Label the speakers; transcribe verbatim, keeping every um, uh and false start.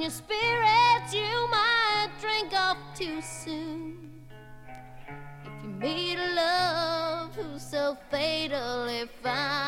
Speaker 1: your spirits, you might drink off too soon. If you meet a love who's so fatally fine,